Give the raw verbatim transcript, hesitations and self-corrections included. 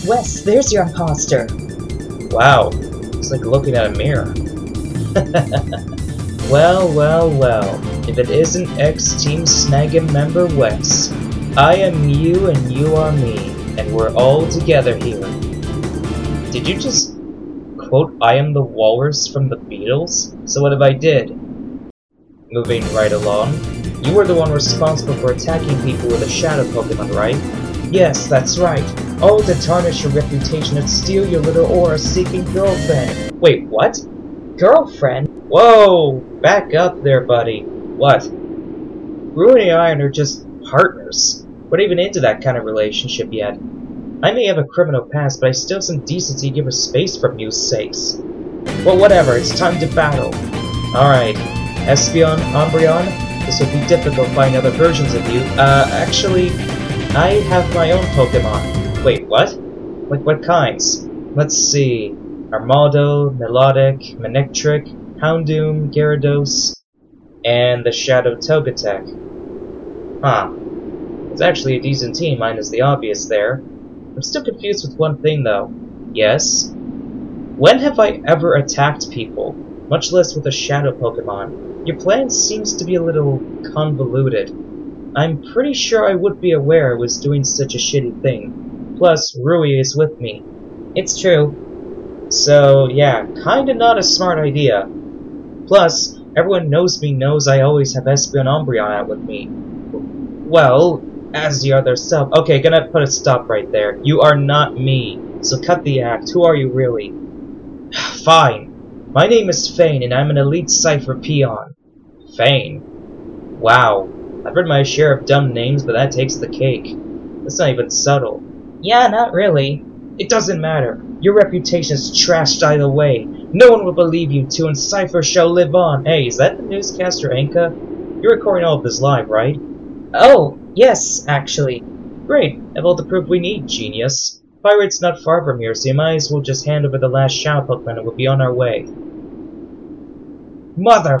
Wes, there's your imposter. Wow, it's like looking at a mirror. Well, well, well, if it isn't X-Team Snaggin member Wes. I am you and you are me, and we're all together here. Did you just quote I am the walrus from the Beatles? So what if I did? Moving right along, you were the one responsible for attacking people with a shadow Pokemon, right? Yes, that's right. All to tarnish your reputation and steal your little aura-seeking girlfriend. Wait, what? Girlfriend? Whoa! Back up there, buddy. What? Ruin and I are just partners. We're not even into that kind of relationship yet. I may have a criminal past, but I still have some decency to give her space for Mew's sakes. Well, whatever, it's time to battle. Alright, Espeon, Umbreon, this will be difficult finding other versions of you. Uh, actually, I have my own Pokemon. Wait, what? Like what kinds? Let's see. Armaldo, Melodic, Manectric, Houndoom, Gyarados, and the Shadow Togetic. Huh. It's actually a decent team, minus the obvious there. I'm still confused with one thing, though. Yes? When have I ever attacked people? Much less with a Shadow Pokemon. Your plan seems to be a little convoluted. I'm pretty sure I would be aware I was doing such a shitty thing. Plus, Rui is with me. It's true. So, yeah, kinda not a smart idea. Plus, everyone knows me knows I always have Espeon Umbreon out with me. Well, as the other self. Okay, gonna put a stop right there. You are not me, so cut the act. Who are you really? Fine. My name is Fane, and I'm an elite Cypher peon. Fane? Wow. I've heard my share of dumb names, but that takes the cake. That's not even subtle. Yeah, not really. It doesn't matter. Your reputation is trashed either way. No one will believe you two, and Cypher shall live on. Hey, is that the newscaster Anka? You're recording all of this live, right? Oh, yes, actually. Great. Have all the proof we need, genius. Pirate's not far from here, so you might as well just hand over the last Shadow Pokemon and we'll be on our way. Mother